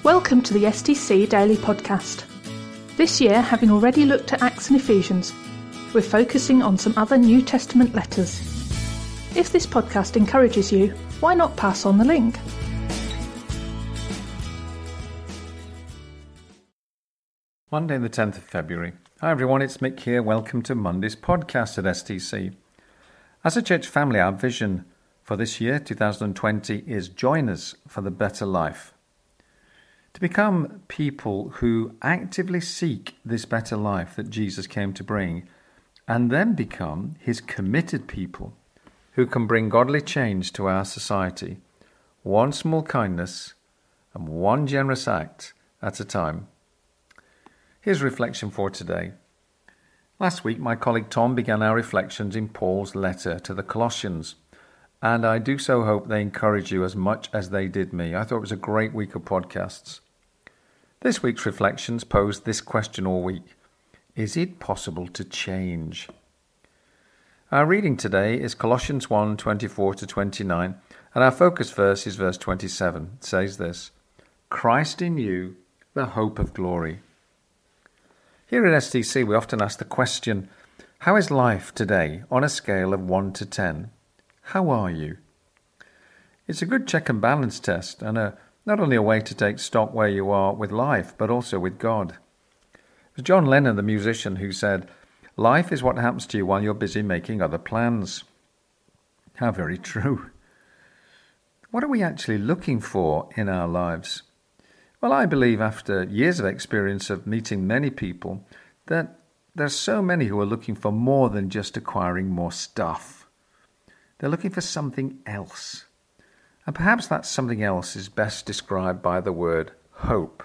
Welcome to the STC Daily Podcast. This year, having already looked at Acts and Ephesians, we're focusing on some other New Testament letters. If this podcast encourages you, why not pass on the link? Monday the 10th of February. Hi everyone, it's Mick here. Welcome to Monday's podcast at STC. As a church family, our vision for this year, 2020, is join us for the better life. To become people who actively seek this better life that Jesus came to bring, and then become his committed people who can bring godly change to our society, one small kindness and one generous act at a time. Here's reflection for today. Last week, my colleague Tom began our reflections in Paul's letter to the Colossians, and I do so hope they encourage you as much as they did me. I thought it was a great week of podcasts. This week's reflections posed this question all week. Is it possible to change? Our reading today is Colossians 1, 24-29, and our focus verse is verse 27. It says this: Christ in you, the hope of glory. Here at STC, we often ask the question, how is life today on a scale of 1 to 10? How are you? It's a good check and balance test and not only a way to take stock where you are with life, but also with God. It was John Lennon, the musician, who said, life is what happens to you while you're busy making other plans. How very true. What are we actually looking for in our lives? Well, I believe after years of experience of meeting many people that there's so many who are looking for more than just acquiring more stuff. They're looking for something else. And perhaps that something else is best described by the word hope.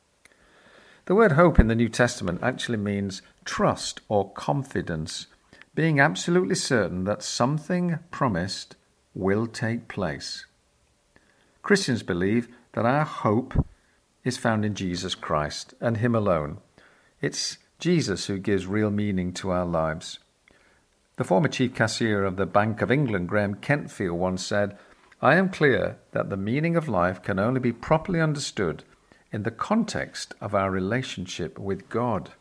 The word hope in the New Testament actually means trust or confidence, being absolutely certain that something promised will take place. Christians believe that our hope is found in Jesus Christ and him alone. It's Jesus who gives real meaning to our lives. The former chief cashier of the Bank of England, Graham Kentfield, once said, I am clear that the meaning of life can only be properly understood in the context of our relationship with God.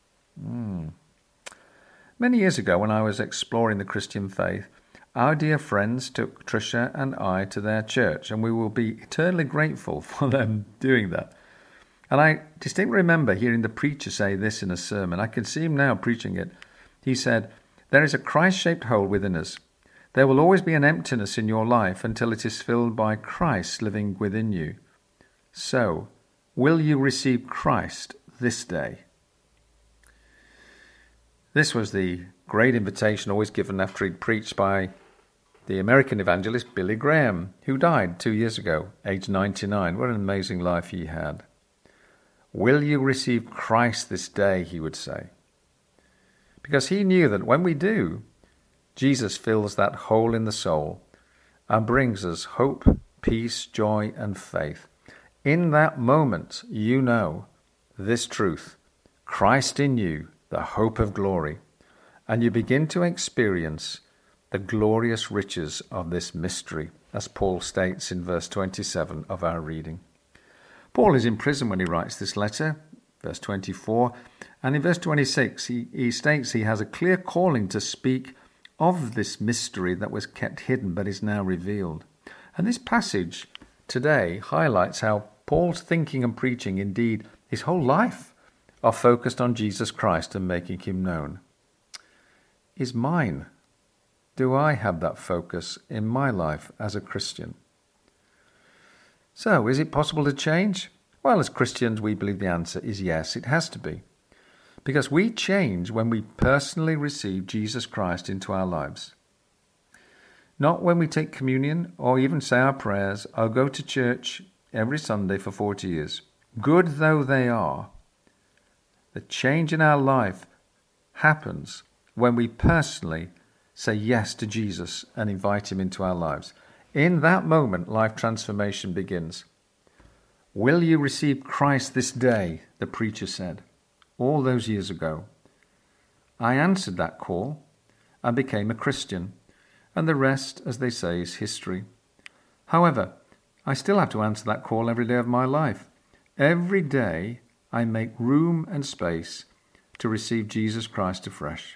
Many years ago, when I was exploring the Christian faith, our dear friends took Tricia and I to their church, and we will be eternally grateful for them doing that. And I distinctly remember hearing the preacher say this in a sermon. I can see him now preaching it. He said, there is a Christ-shaped hole within us. There will always be an emptiness in your life until it is filled by Christ living within you. So, will you receive Christ this day? This was the great invitation always given after he'd preached by the American evangelist Billy Graham, who died 2 years ago, aged 99. What an amazing life he had. Will you receive Christ this day, he would say. Because he knew that when we do, Jesus fills that hole in the soul and brings us hope, peace, joy, and faith. In that moment, you know this truth, Christ in you, the hope of glory, and you begin to experience the glorious riches of this mystery, as Paul states in verse 27 of our reading. Paul is in prison when he writes this letter, verse 24, and in verse 26 he states he has a clear calling to speak of this mystery that was kept hidden but is now revealed. And this passage today highlights how Paul's thinking and preaching, indeed his whole life, are focused on Jesus Christ and making him known. Is mine? Do I have that focus in my life as a Christian? So, is it possible to change? Well, as Christians, we believe the answer is yes, it has to be. Because we change when we personally receive Jesus Christ into our lives. Not when we take communion or even say our prayers or go to church every Sunday for 40 years. Good though they are, the change in our life happens when we personally say yes to Jesus and invite him into our lives. In that moment, life transformation begins. Will you receive Christ this day? The preacher said. All those years ago. I answered that call and became a Christian, and the rest, as they say, is history. However, I still have to answer that call every day of my life, every day I make room and space to receive Jesus Christ afresh.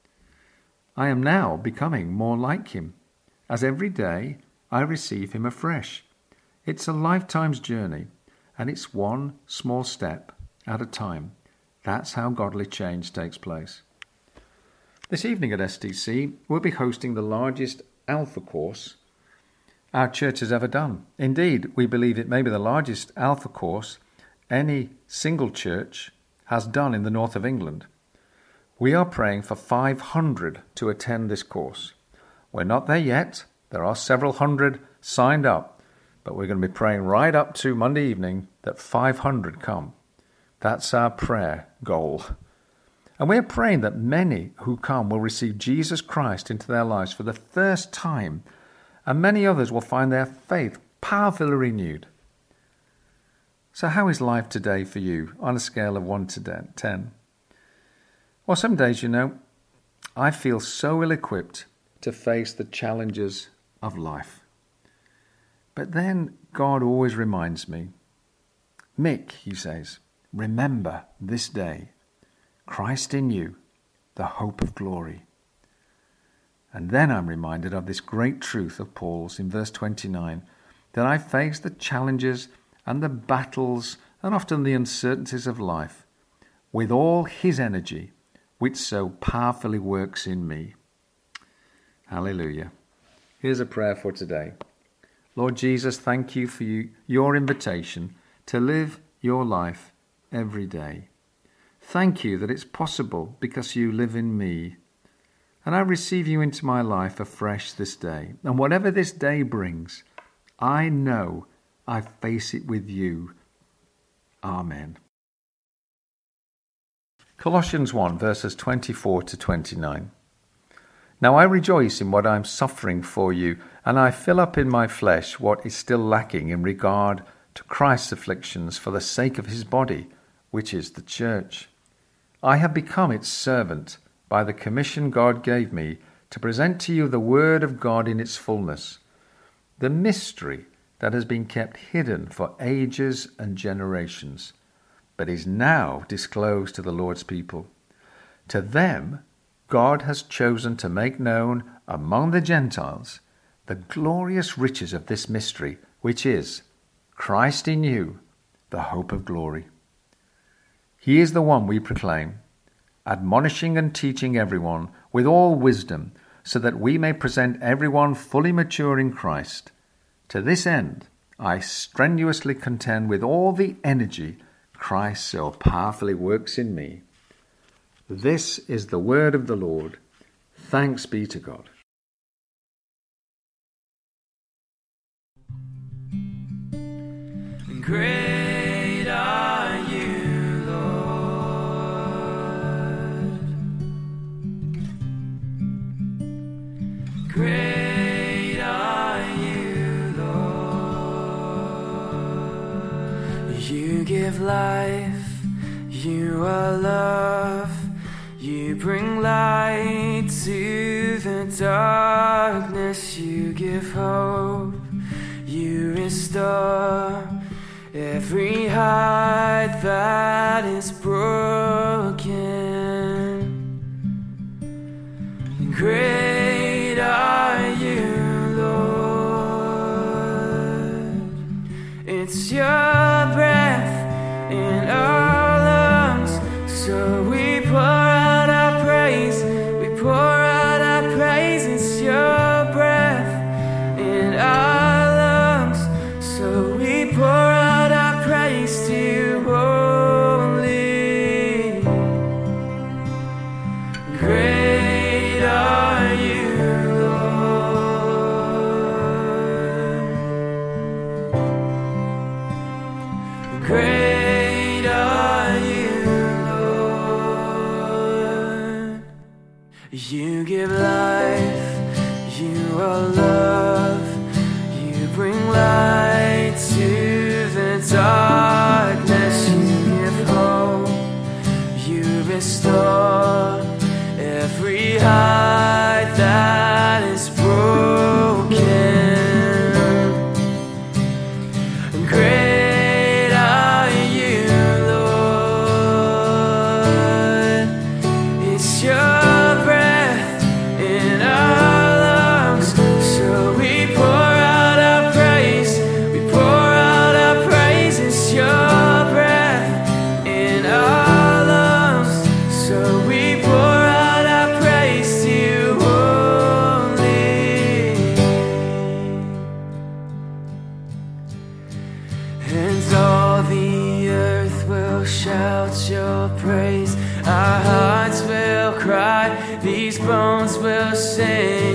I am now becoming more like him, as every day I receive him afresh. It's a lifetime's journey, and it's one small step at a time. That's how godly change takes place. This evening at STC, we'll be hosting the largest Alpha course our church has ever done. Indeed, we believe it may be the largest Alpha course any single church has done in the north of England. We are praying for 500 to attend this course. We're not there yet. There are several hundred signed up, but we're going to be praying right up to Monday evening that 500 come. That's our prayer goal. And we're praying that many who come will receive Jesus Christ into their lives for the first time, and many others will find their faith powerfully renewed. So how is life today for you on a scale of 1 to 10? Well, some days, I feel so ill-equipped to face the challenges of life. But then God always reminds me, Mick, he says, remember this day, Christ in you, the hope of glory. And then I'm reminded of this great truth of Paul's in verse 29, that I face the challenges and the battles and often the uncertainties of life with all his energy, which so powerfully works in me. Hallelujah. Here's a prayer for today. Lord Jesus, thank you for your invitation to live your life every day. Thank you that it's possible because you live in me. And I receive you into my life afresh this day. And whatever this day brings, I know I face it with you. Amen. Colossians 1, verses 24 to 29. Now I rejoice in what I am suffering for you, and I fill up in my flesh what is still lacking in regard to Christ's afflictions for the sake of his body, which is the church. I have become its servant by the commission God gave me to present to you the word of God in its fullness, the mystery that has been kept hidden for ages and generations, but is now disclosed to the Lord's people. To them God has chosen to make known among the Gentiles the glorious riches of this mystery, which is Christ in you, the hope of glory. He is the one we proclaim, admonishing and teaching everyone with all wisdom, so that we may present everyone fully mature in Christ. To this end, I strenuously contend with all the energy Christ so powerfully works in me. This is the word of the Lord. Thanks be to God. Great are you, Lord. Great are you, Lord. You give life, you are love. You bring light to the darkness. You give hope, you restore every heart that is broken. Great are you, Lord. It's your breath in our lungs, so we pour out our praise. We pour out our praise. It's your breath in our lungs, so we pour out our praise to you only. Great are you, Lord. Great are you, Lord. You give life, you are love. You bring light to the darkness. You give hope, you restore every heart that is broken. Great are you, shout your praise. Our hearts will cry, these bones will sing.